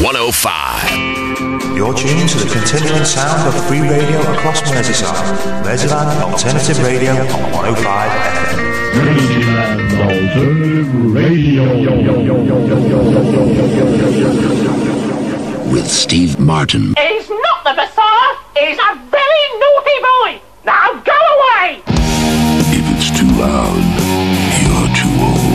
105. You're tuned to the continuing sound of free radio across Merseyside. Merseyside Alternative Radio on 105 FM. Merseyside Alternative Radio. With Steve Martin. He's not the Messiah. He's a very naughty boy. Now go away. If it's too loud, you're too old.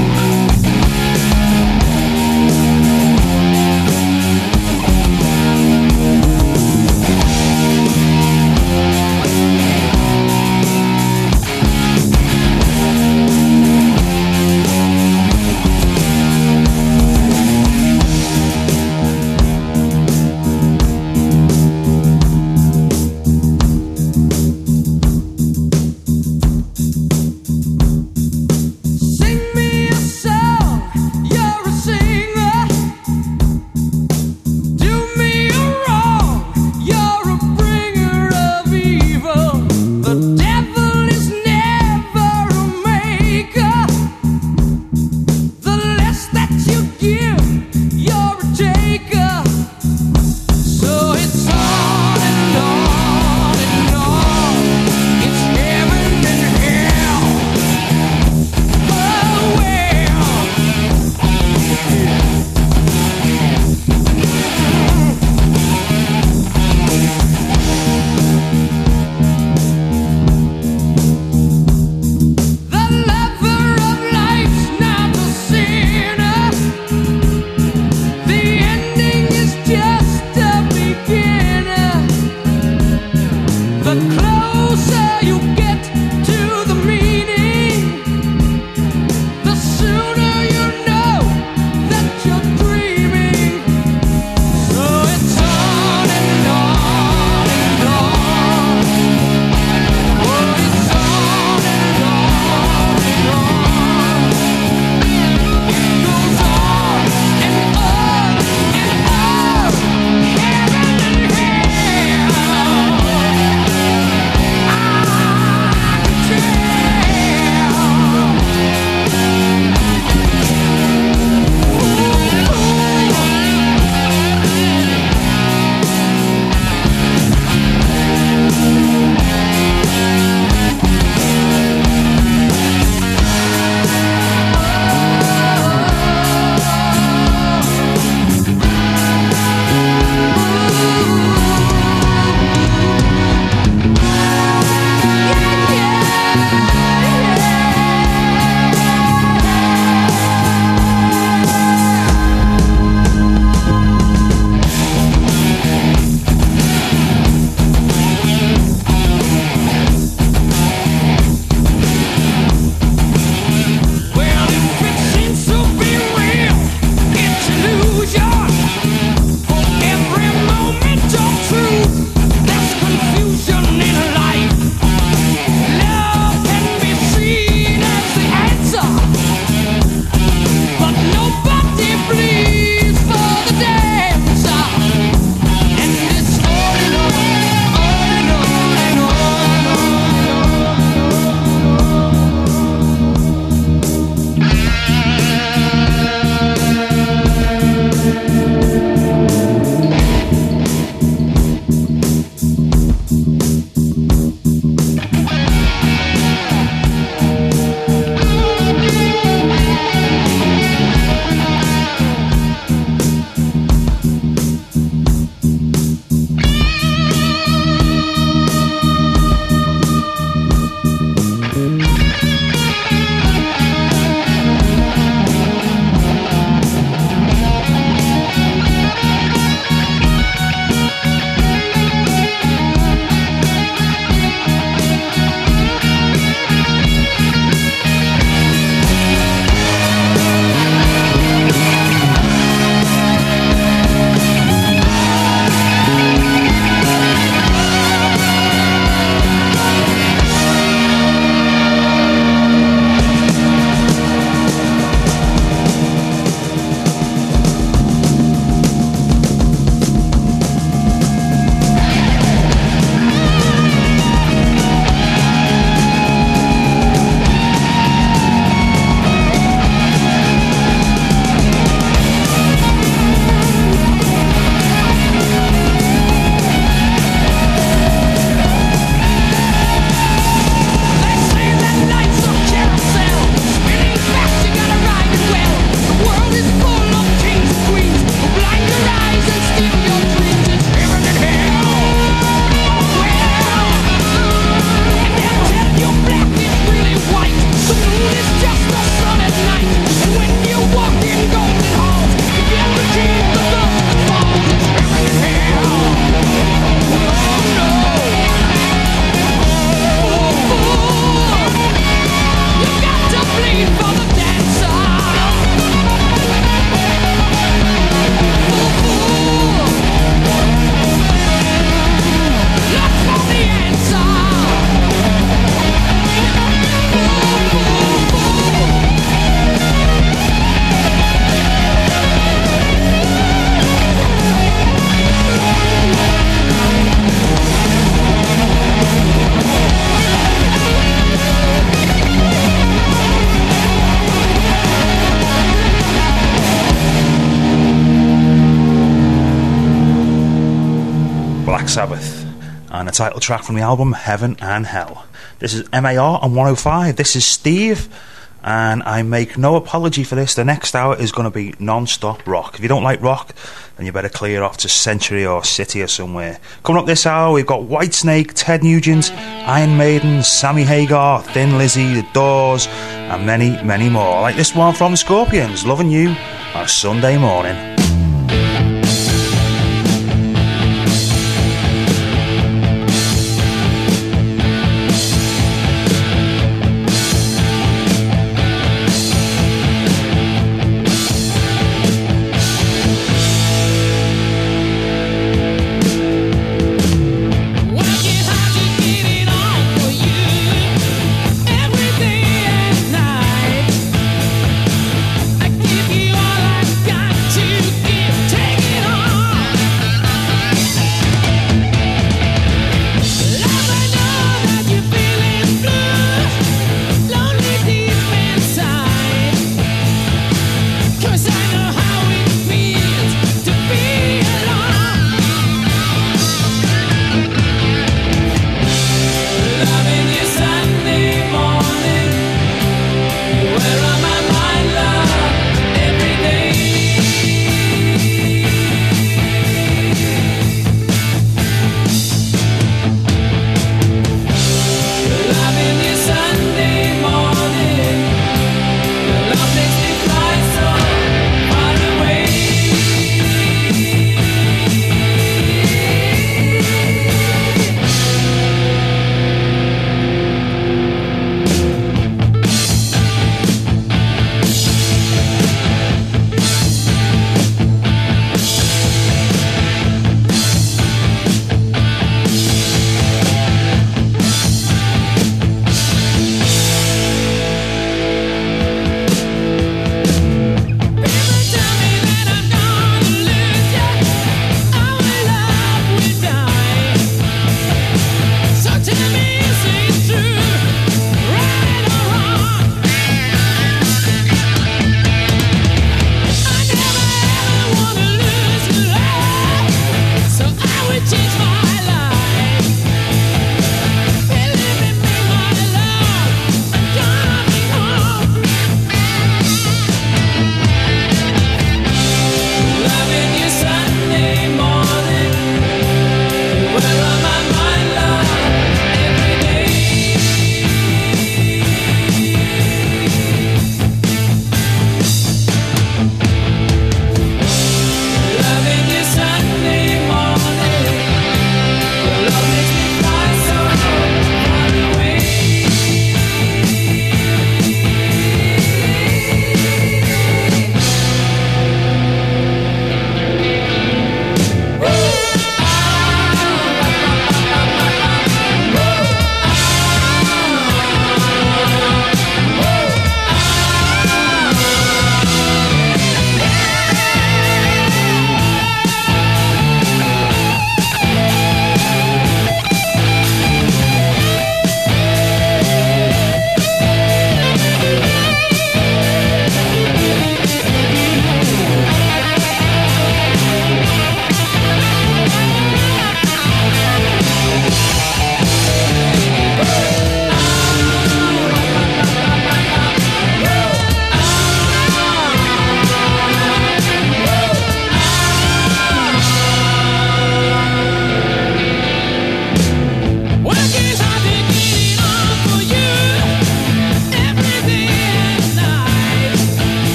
Black Sabbath, and the title track from the album Heaven and Hell. This is MAR on 105. This is Steve, and I make no apology for this. The next hour is going to be non-stop rock. If you don't like rock, then you better clear off to Century or City or somewhere. Coming up this hour, we've got Whitesnake, Ted Nugent, Iron Maiden, Sammy Hagar, Thin Lizzy, The Doors, and many, many more. Like this one from Scorpions, Loving You on a Sunday morning.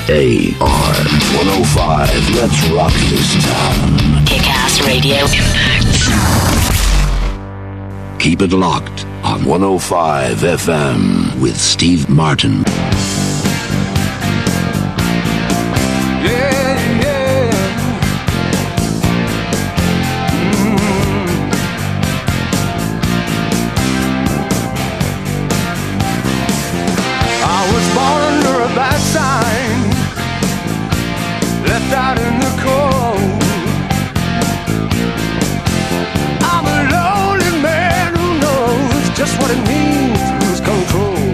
M-A-R 105. Let's rock this town. Kick-Ass Radio Impact. Keep it locked on 105 FM with Steve Martin. Out in the cold, I'm a lonely man who knows just what it means to lose control.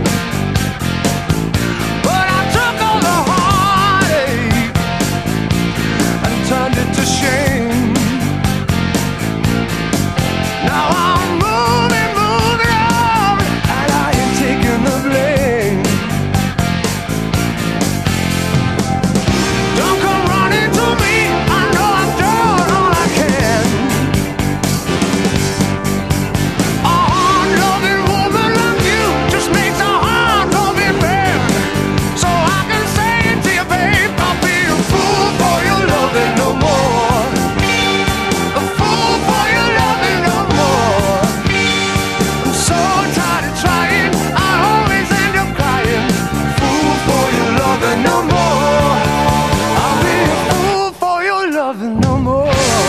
But I took all the heartache and turned it to shame. Now I'm moving on, and I ain't taking the blame. Don't come running to me, I know I've done all I can. A hard-loving woman like you just makes a hard-loving man. So I can say to you, babe, I'll be a fool for your loving no more. A fool for your loving no more. I'm so tired of trying, I always end up crying. Fool for your loving no more. I'll be a fool for your loving no more.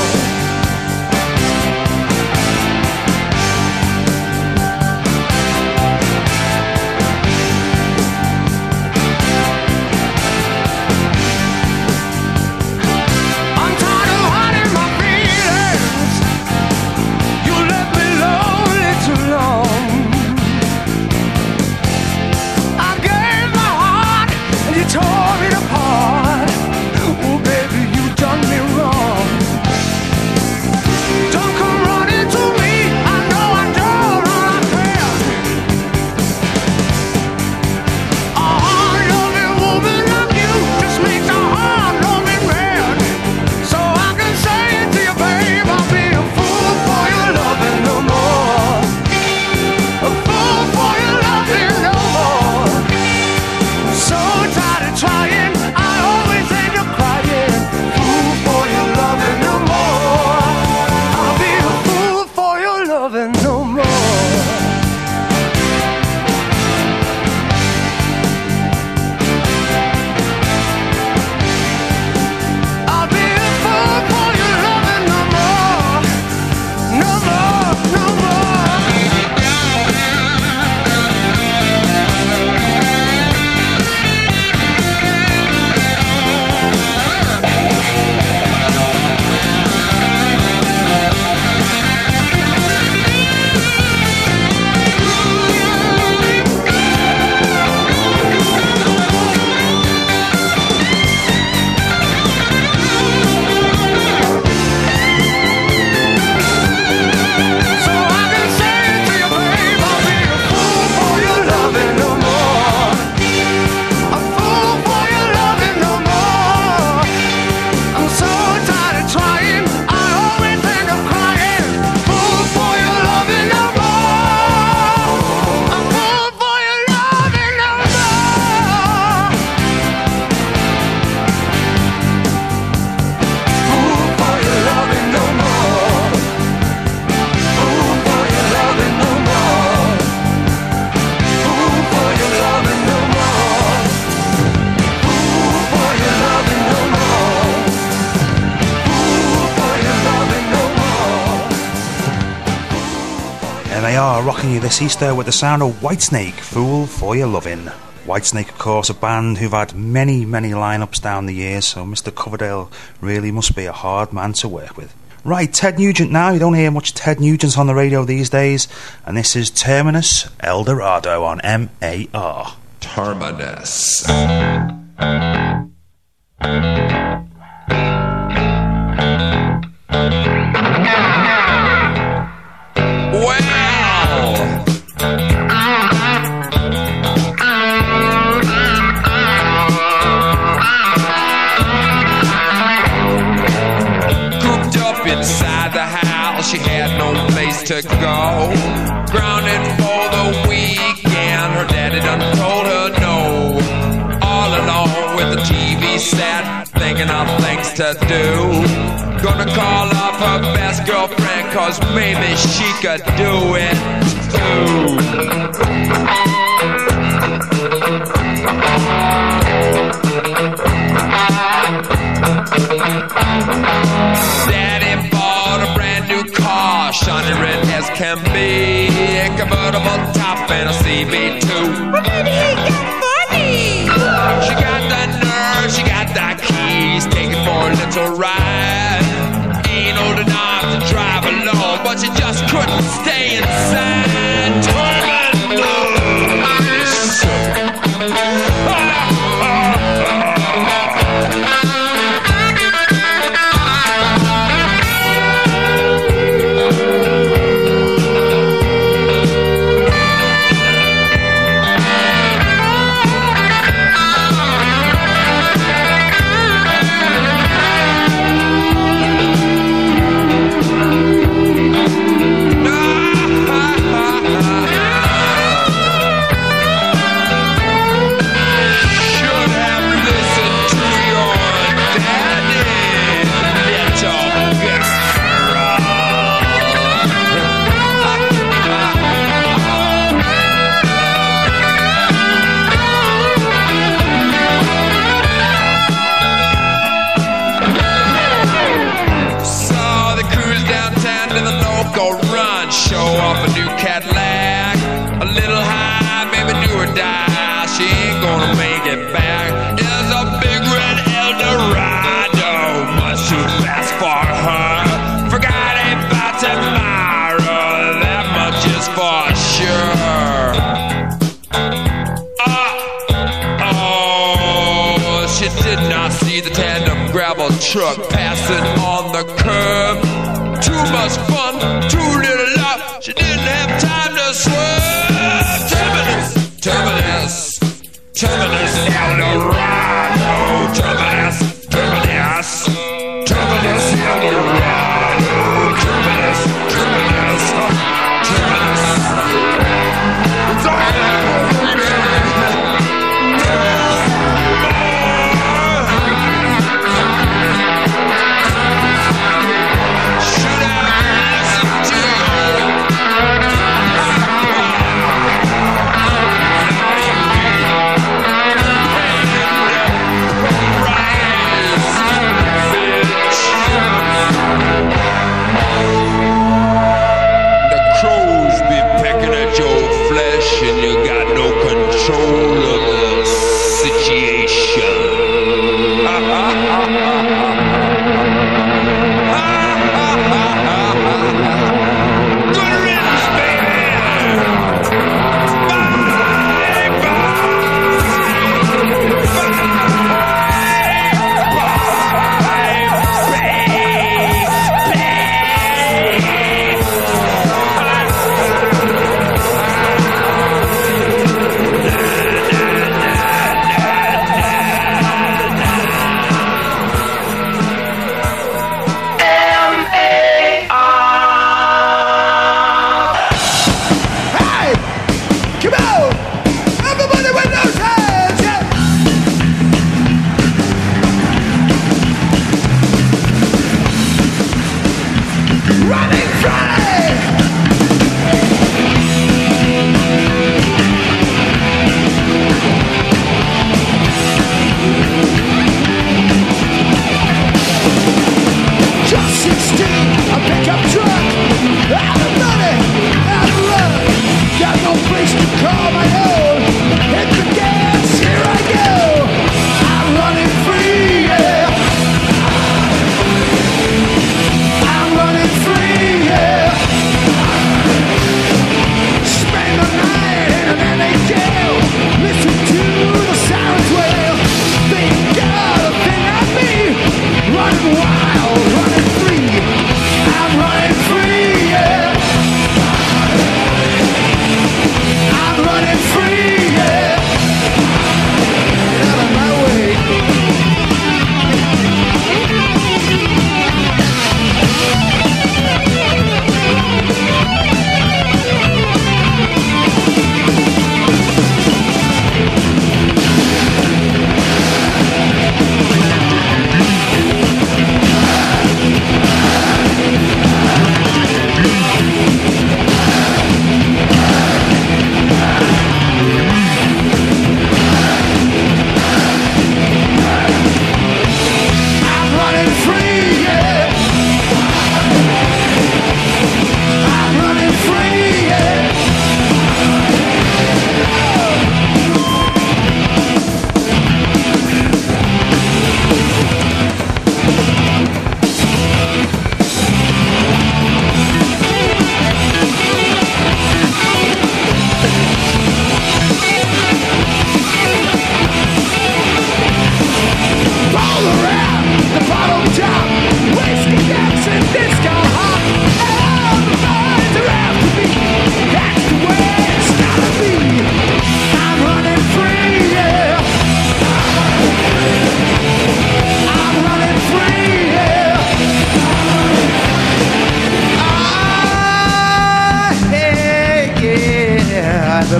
I'm tired of hiding my feelings. You left me lonely too long. I gave my heart and you tore it apart. Oh baby, you done me wrong. Don't come running to me, I know I don't all I can. A hard-loving woman like you just makes a hard-loving man. So I can say it to you, babe, I'll be a fool for your loving no more. A fool for your loving no more. So tired of trying, I always end up crying. Fool for your loving no more. I'll be a fool for your loving no more. I'll be a fool for your loving no more. No more, no more. So I can say it to you, babe, I'll be a fool for your loving no more. A fool for your loving no more. I'm so tired of trying, I always end up crying. Fool for your loving no more. A fool for your loving no more. Fool for your loving no more. Fool for your loving no more. Fool for your loving no more. Fool for your loving no more. Fool for your loving no more. MAR rocking you this Easter with the sound of Whitesnake, Fool for Your Lovin'. Whitesnake, of course, a band who've had many, many lineups down the years, so Mr. Coverdale really must be a hard man to work with. Right, Ted Nugent now. You don't hear much Ted Nugent on the radio these days, and this is Terminus Eldorado on MAR. Terminus. Cooped up inside the house, she had no place to go. Grounded for the weekend, her daddy done told her no. All alone with the TV she sat thinking of things to do. Gonna call up her best girlfriend, cause maybe she could do it too. Daddy bought a brand new car, shiny red as can be, a convertible top and a CB2. But then he got funny. She got the nerve, she got the keys, take it for a little ride. Ain't old enough to drive alone, but she just couldn't stay inside. Torment. Show off a new Cadillac, a little high, maybe do or die. She ain't gonna make it back. There's a big red Eldorado, much too fast for her. Forgot about tomorrow, that much is for sure. Oh, she did not see the tandem gravel truck passing on the curb. Too much fun, too little love. She didn't have time to swerve. Terminus, terminus, terminus, Eldorado. Terminus, terminus, terminus, Eldorado. Terminus, terminus, terminus. It's all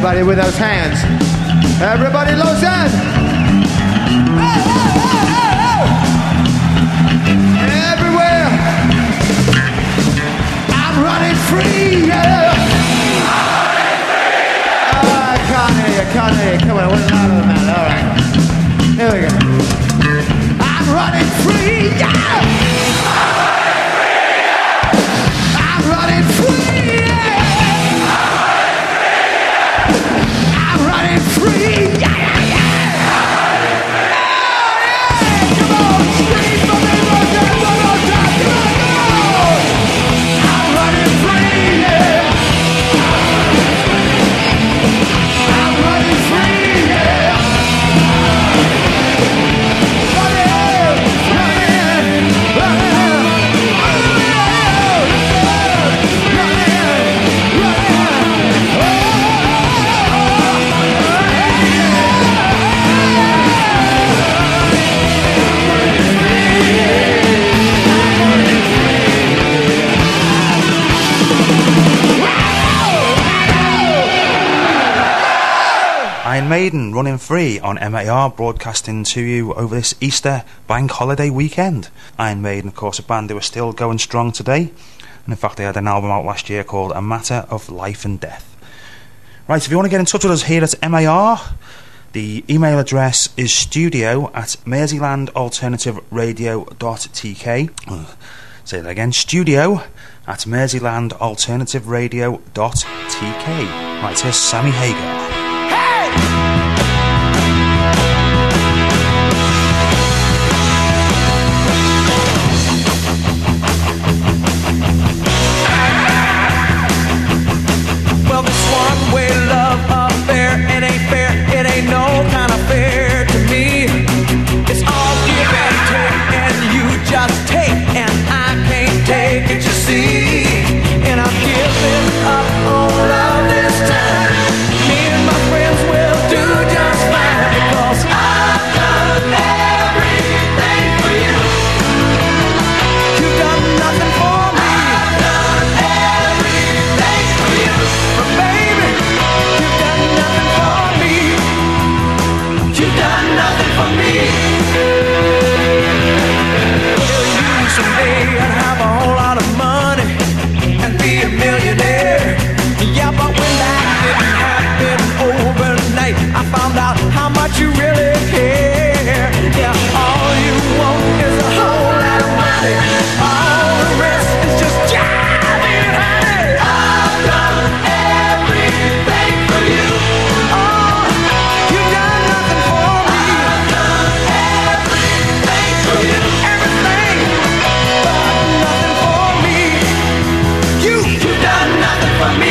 everybody with those hands. Everybody lows in. Everywhere. I'm running free, yeah. I can't hear you, can't hear you. Come on, I went louder than that. All right. Here we go. I'm running free, yeah. I'm running free, yeah. I'm running free, yeah, yeah, yeah. Come on, scream for me, one more time. Come on. I'm running free, yeah. I'm running free, yeah. Iron Maiden, Running Free on MAR, broadcasting to you over this Easter bank holiday weekend. Iron Maiden, of course, a band who are still going strong today, and in fact they had an album out last year called A Matter of Life and Death. Right, if you want to get in touch with us here at MAR, the email address is studio@merseylandalternativeradio.tk. Say that again, studio@merseylandalternativeradio.tk. Right, here's Sammy Hagar. Well, this one-way love affair, it ain't fair, it ain't no kind of fair to me. It's all give and take, and you just take, and I can't take it, you see. And I'm giving up on love this time. Me and my friends will do just fine, because I've done everything for you. You've done nothing for me. I've done everything for you. But baby, you've done nothing for me. You've done nothing for me. Will you someday have a whole lot of money and be a millionaire? Yeah, but when that didn't happen overnight, I found out how much you really care. Yeah, all you want is a whole lot of money. All the rest is just jiving, honey. I've done everything for you. Oh, you've done nothing for me. I've done everything for you. Everything, but nothing for me. You've done nothing for me.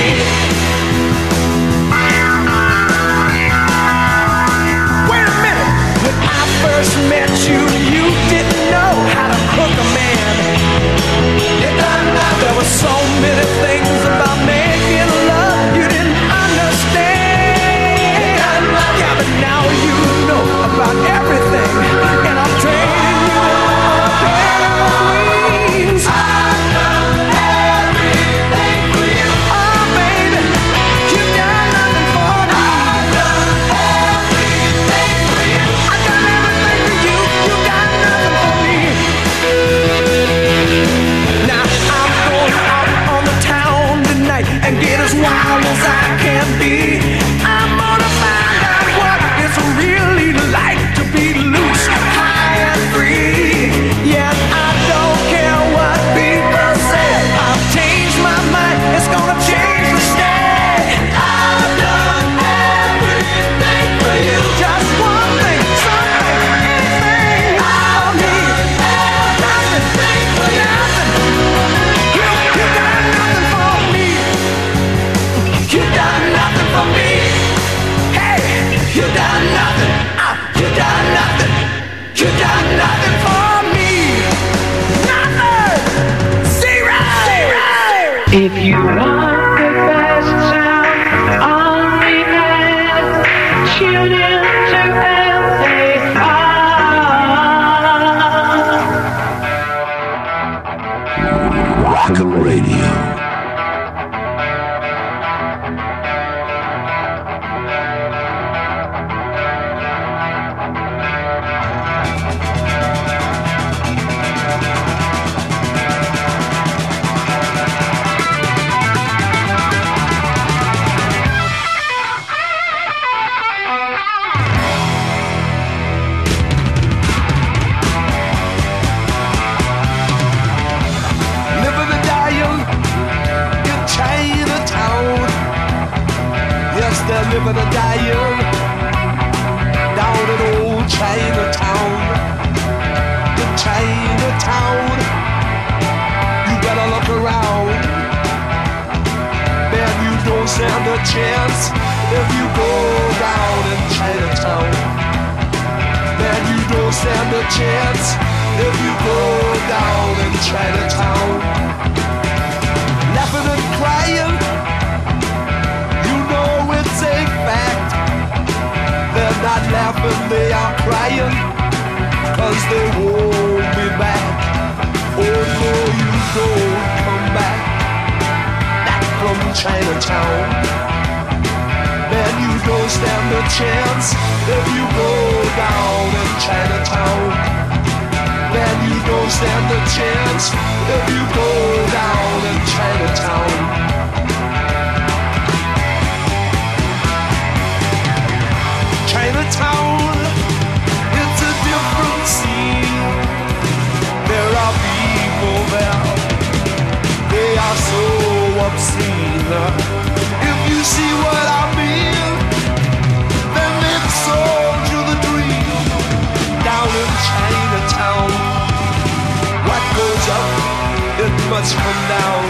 Wait a minute. When I first met you, you didn't know how to cook a man. You done nothing. There were so many things about making love you didn't understand. You done nothing. Yeah, but now you know about everything, and I'm trading you for a pair of wings. I've done everything for you. Oh, baby, you've done nothing for me. I've done everything for you. I've done everything for you. You've done nothing for me. Now I'm going out on the town tonight and get as wild as I can be. I'm gonna find out what it's really like to be loose, high and free. Yeah, I don't care what people say. I've changed my mind. It's gonna change the stay. I've done everything for you. Just one thing, something, anything for me. Nothing for nothing. You've done nothing for me. You've done nothing for me. Hey, you've done nothing. You've done nothing. You've done nothing for me. Nothing. Zero. If you want the best sound on demand, tune in to MAR. Rocket Radio. living and dying down in old Chinatown. In Chinatown, you better look around. Man, you don't stand a chance if you go down in Chinatown. Man, you don't stand a chance if you go down in Chinatown. Laughing and crying, you know it's a fact. They're not laughing, they are crying, 'cause they won't be back. Oh no, you don't come back from Chinatown. Man, you don't stand a chance if you go down in Chinatown. Man, you don't stand a chance if you go down in Chinatown. Chinatown, it's a different scene. There are people there, they are so obscene. If you see what I mean, then they've sold you the dream. Down in Chinatown, what goes up, it must come down.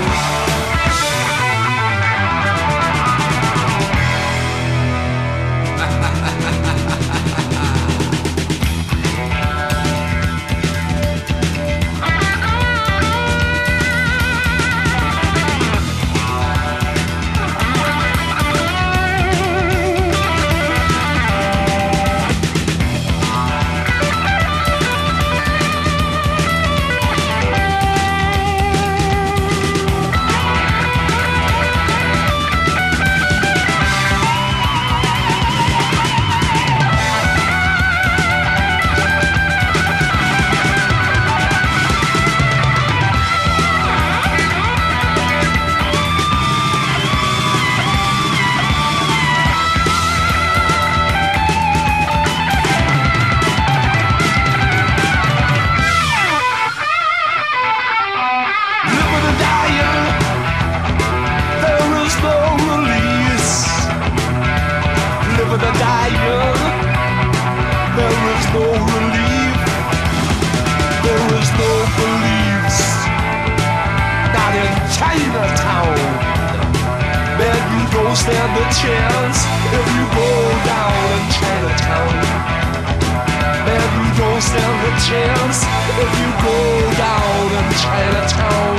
Stand a chance if you go down in Chinatown. Man, you don't stand a chance if you go down in Chinatown.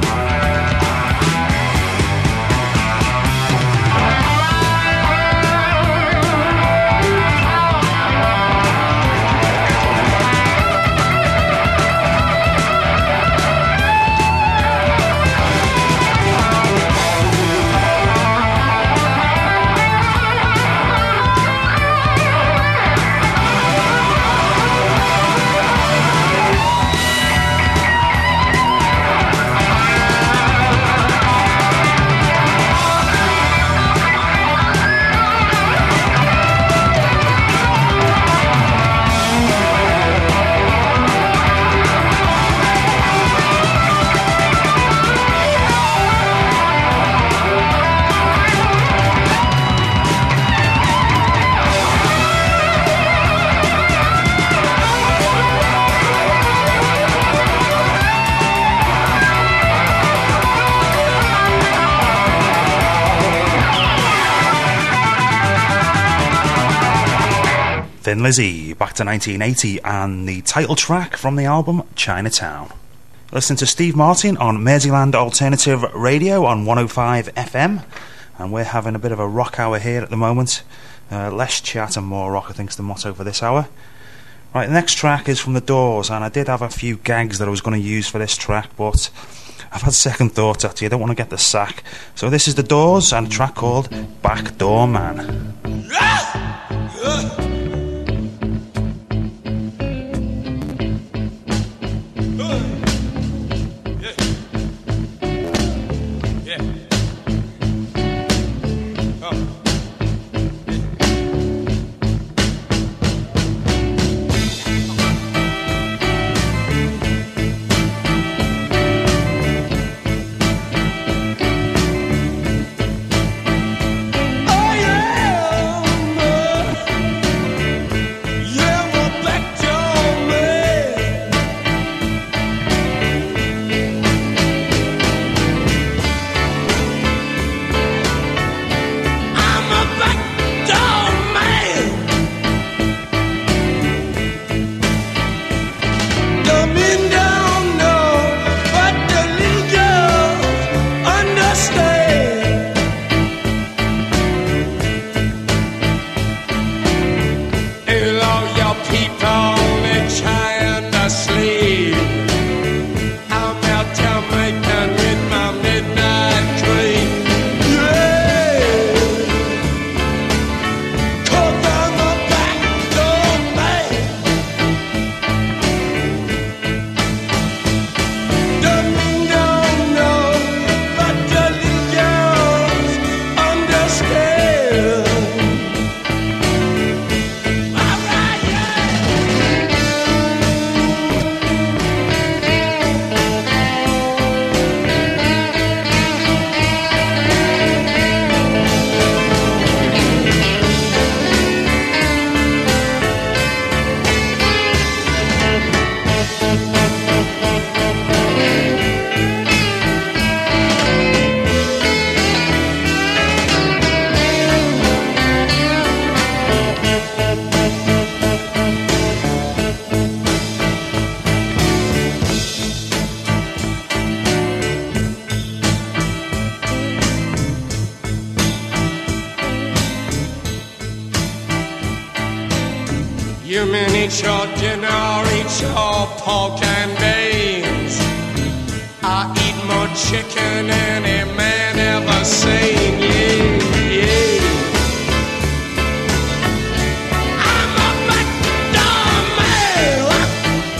Thin Lizzy, back to 1980, and the title track from the album Chinatown. Listen to Steve Martin on Merseyland Alternative Radio on 105 FM, and we're having a bit of a rock hour here at the moment. Less chat and more rock, I think, is the motto for this hour. Right, the next track is from The Doors, and I did have a few gags that I was going to use for this track, but I've had second thoughts actually. I don't want to get the sack. So this is The Doors and a track called Backdoor Man. Oh yeah! You mean eat your dinner, eat your pork and beans. I eat more chicken than any man ever seen, yeah, yeah. I'm a McDonald man.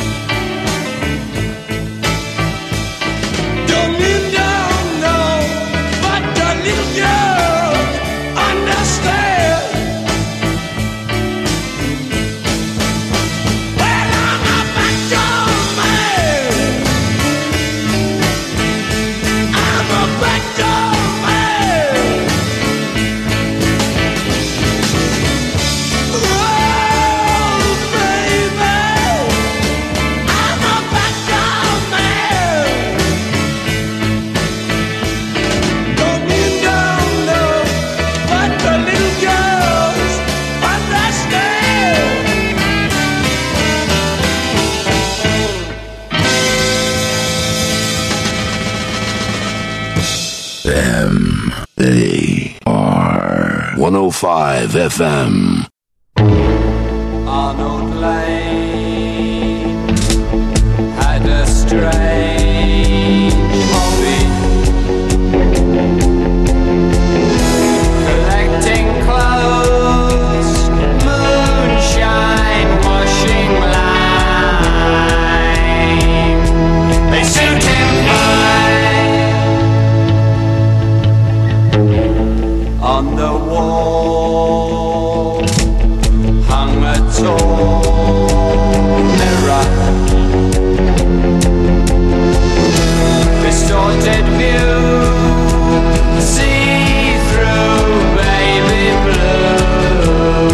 Don't you know, but the little girls understand. Well, I'm a McDonald man. I'm a McDonald man. Oh, baby, I'm a McDonald man. Don't you know, but the little girls understand. M-A-R 105 FM. Arnold Lane had a strange hobby, collecting clothes, moonshine, washing line. They suit him fine. On the wall hung a tall mirror, distorted view, see-through baby blue.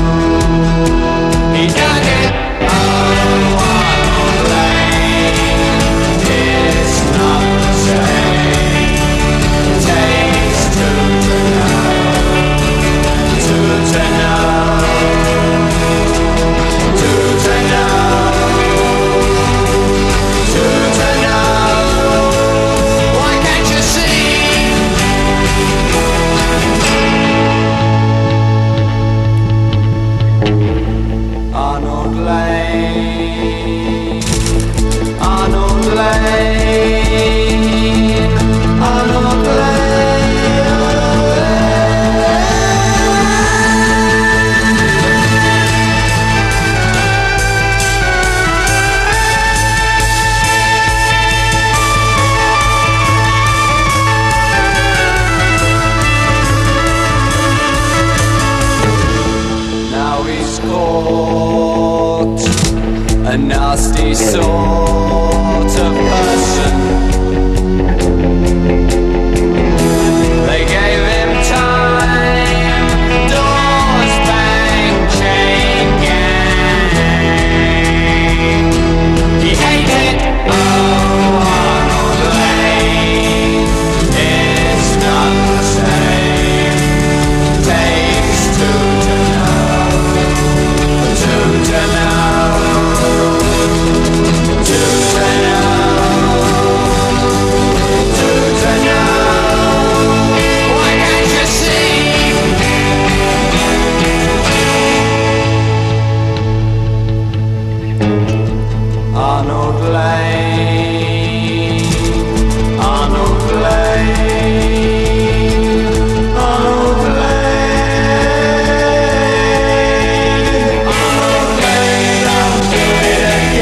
He dug it, oh, Arnold Lane, it's not the same. Takes two to know, two to know, two to know. Why can't you see? Arnold Lane, Arnold Lane, Arnold Now he's caught, a nasty sort of person. They gave him time, doors bang, chain gang. He hated, oh, Arnold Lane, it's not the same. Takes two to know, two to know, two to know, two to know. Why can't you see? Arnold Lane, Arnold Lane, Arnold Lane, Arnold Lane, I'll do it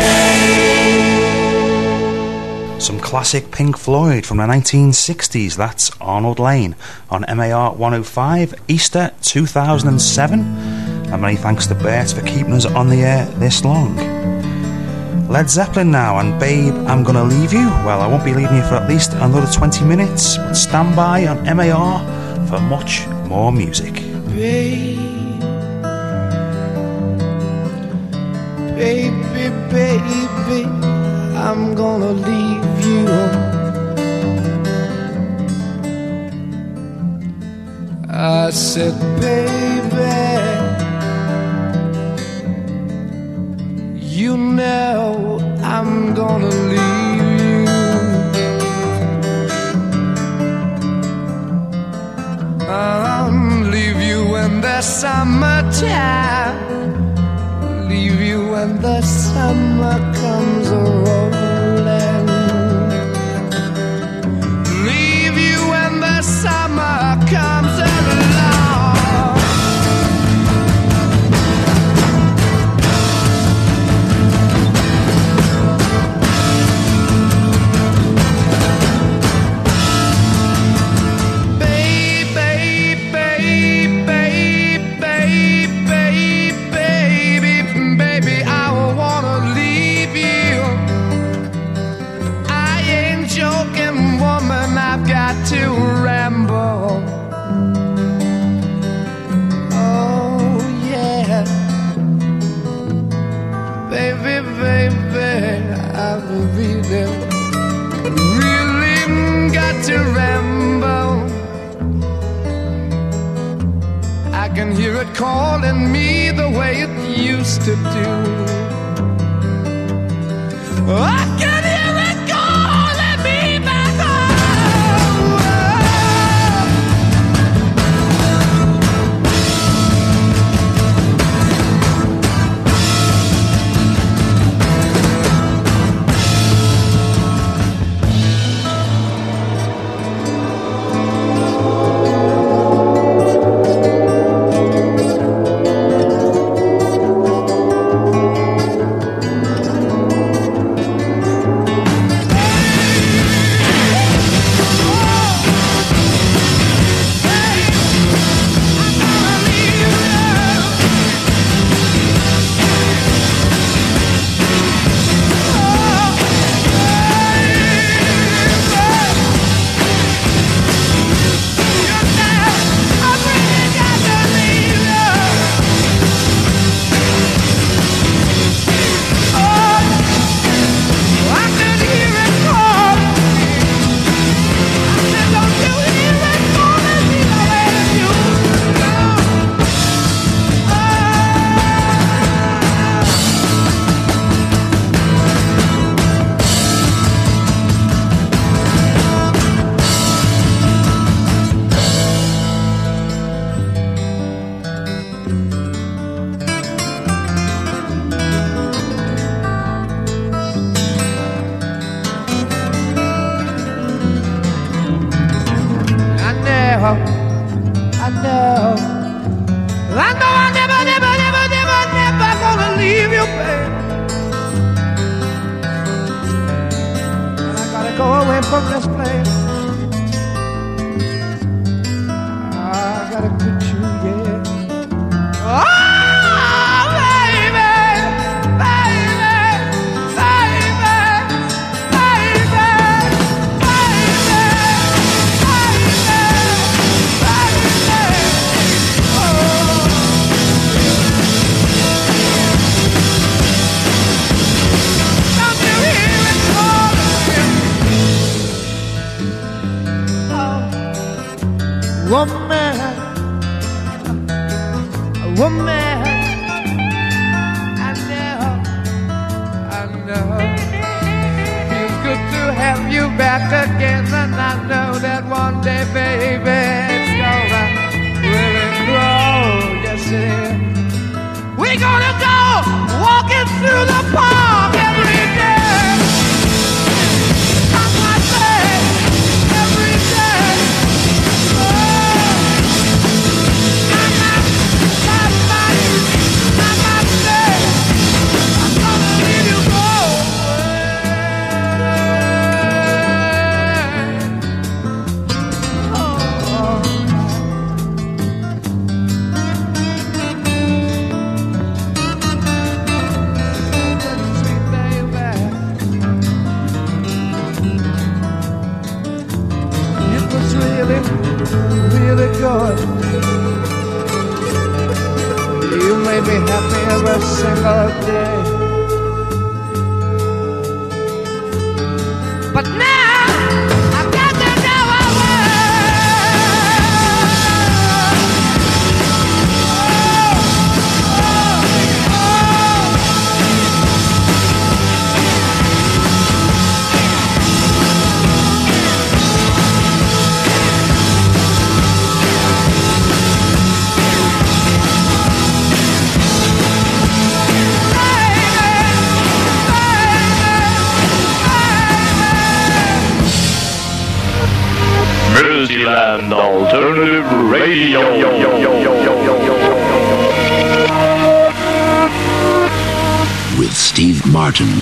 again. Some classic Pink Floyd from the 1960s. That's Arnold Lane on MAR 105, Easter 2007. And many thanks to Bert for keeping us on the air this long. Led Zeppelin now, and Babe, I'm Gonna Leave You. Well, I won't be leaving you for at least another 20 minutes, but stand by on MAR for much more music. Baby, baby, baby, I'm gonna leave you. I said, baby, you know I'm gonna leave you. I'll leave you in the summertime. the summer comes rolling. Leave you when the summer comes along. Baby, I wanna leave you. I ain't joking, woman, I've got to ramble. Oh, yeah. Baby, I've really got to ramble. I can hear it calling me the way it used to do. I can hear it calling me back home. Never gonna leave you, babe. I gotta go away from this place. I gotta quit you, yeah. Oh, baby, baby, baby, baby, woman, woman, I know, feels good to have you back again, and I know that one day, baby, it's gonna really grow, yes it is. We're gonna go walking through the park every day. I might say every day. Really good. You made me happy every single day. But now I've got to go away. Baby, Maryland Alternative Radio. With Steve Martin.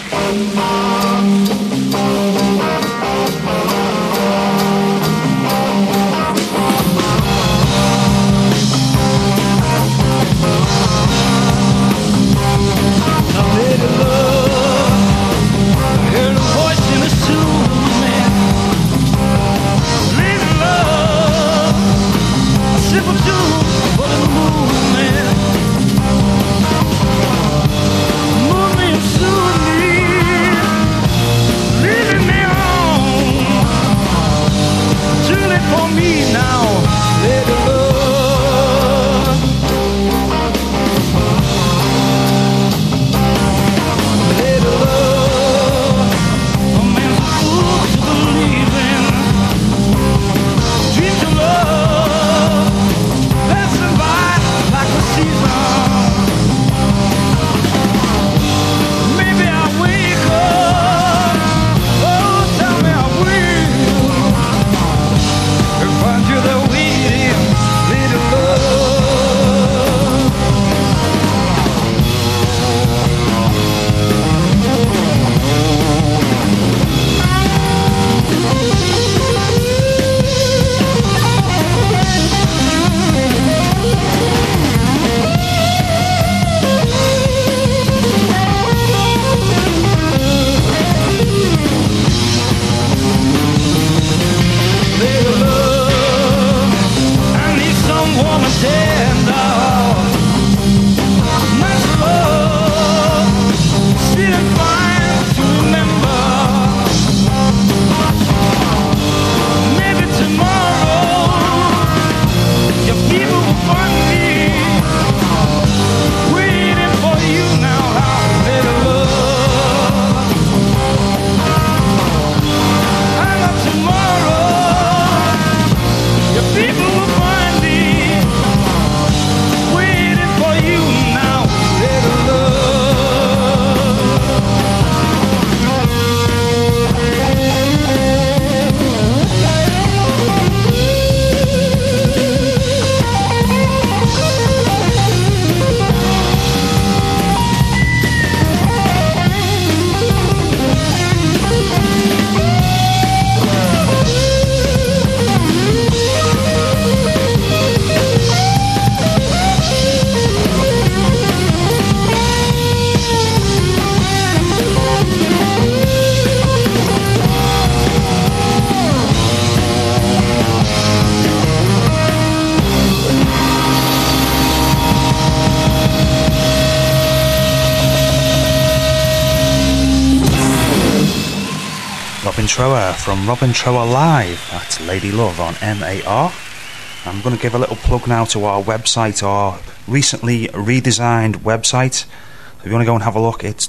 Robin Trower from Robin Trower Live at Lady Love on MAR. I'm going to give a little plug now to our website, our recently redesigned website. So if you want to go and have a look, it's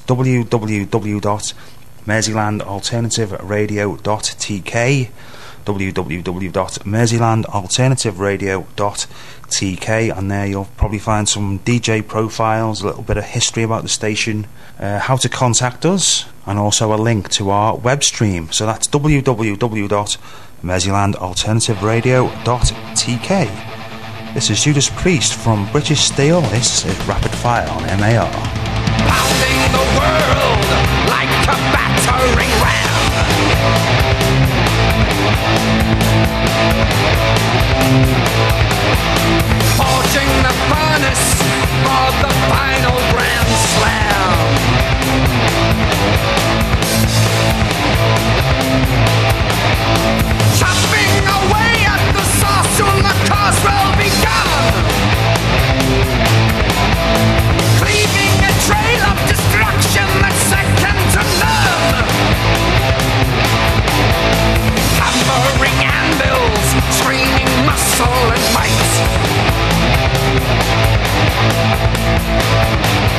www.merseylandalternativeradio.tk, www.merseylandalternativeradio.tk, and there you'll probably find some DJ profiles, a little bit of history about the station, how to contact us, and also a link to our web stream. So that's www.merseylandalternativeradio.tk. This is Judas Priest from British Steel. This is Rapid Fire on MAR. Pounding the world like a battering ram. Forging the furnace for the final grand slam. Chopping away at the saw, soon the cause will be gone. Cleaving a trail of destruction that's second to none. Hammering anvils, screaming muscle and might.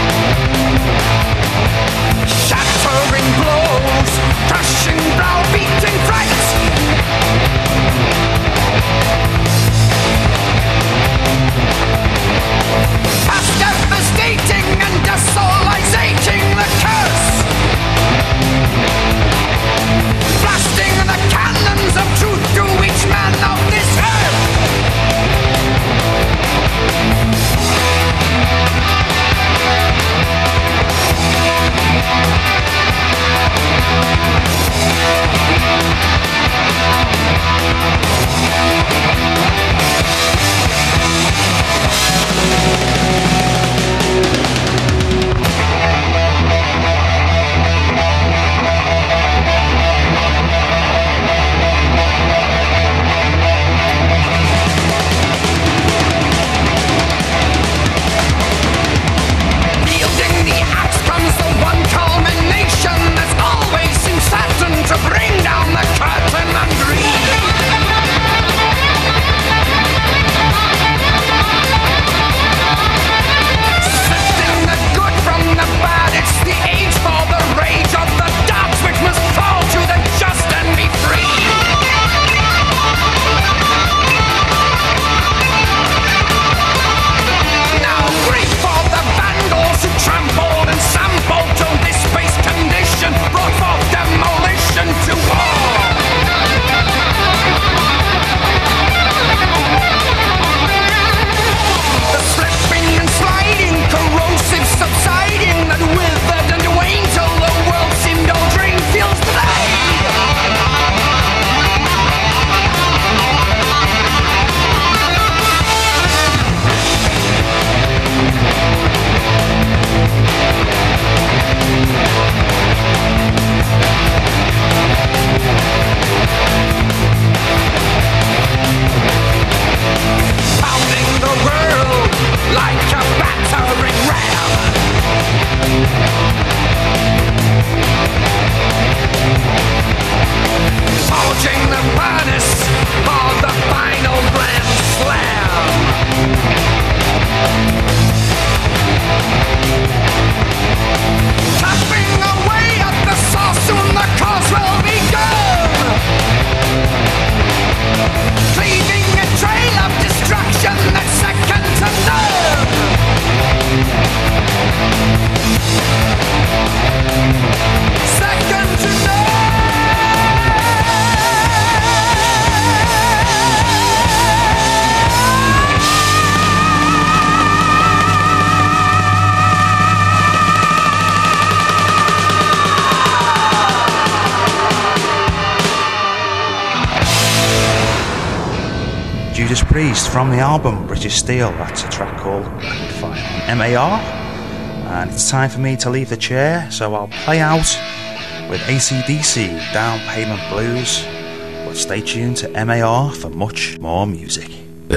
Priest from the album British Steel. That's a track called Rapid Fire on MAR. And it's time for me to leave the chair, so I'll play out with AC/DC, Down Payment Blues. But stay tuned to MAR for much more music.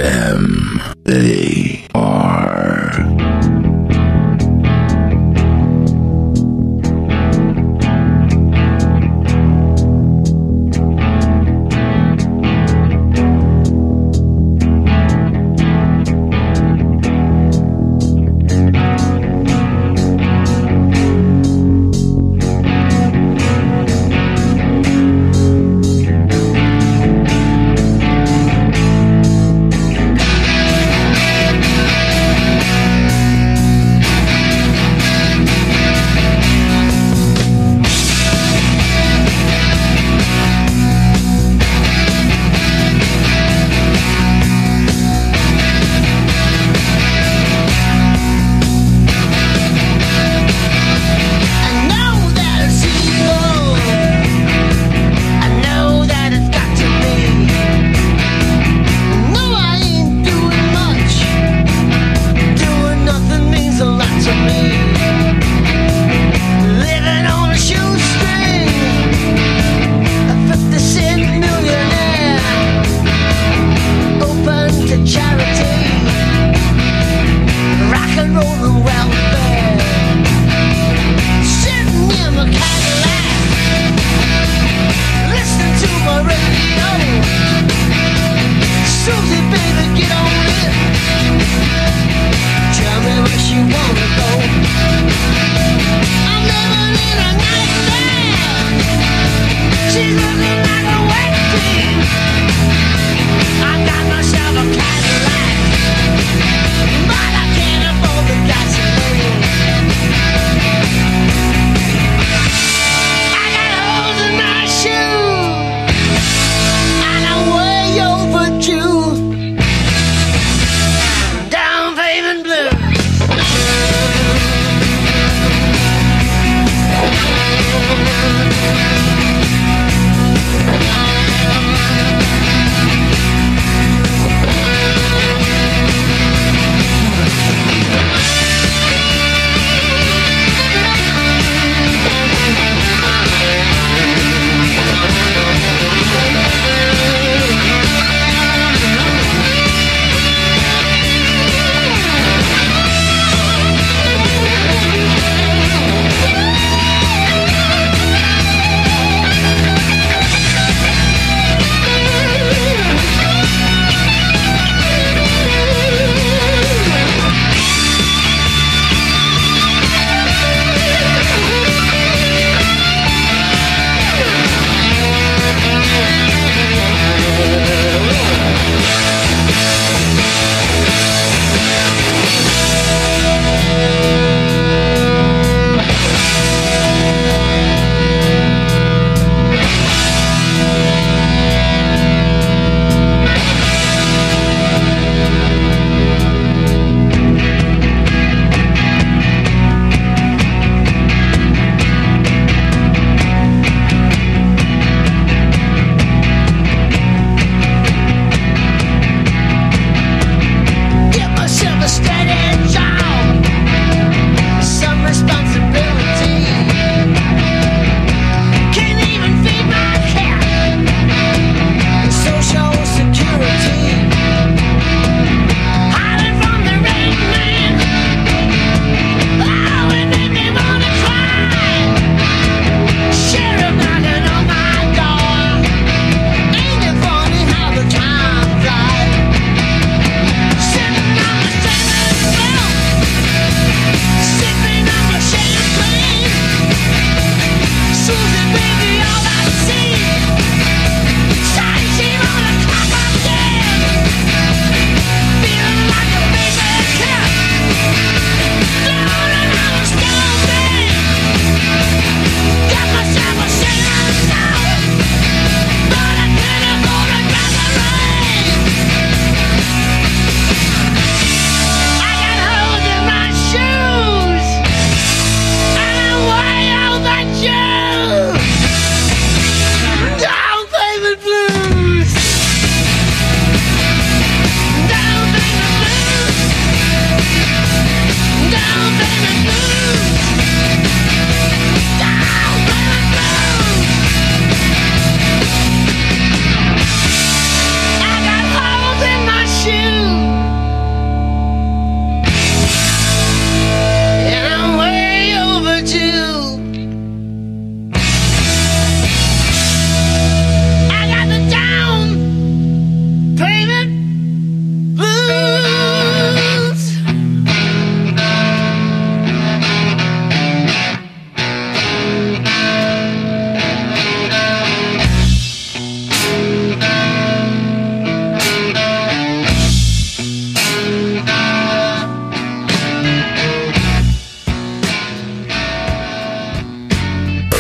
MAR.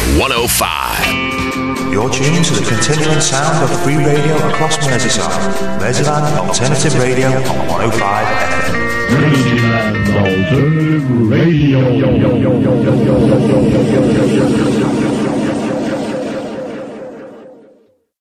105. You're tuned to the continuing sound of free radio across Merseyside. Merseyside Alternative Radio on 105 FM. Merseyside Alternative Radio.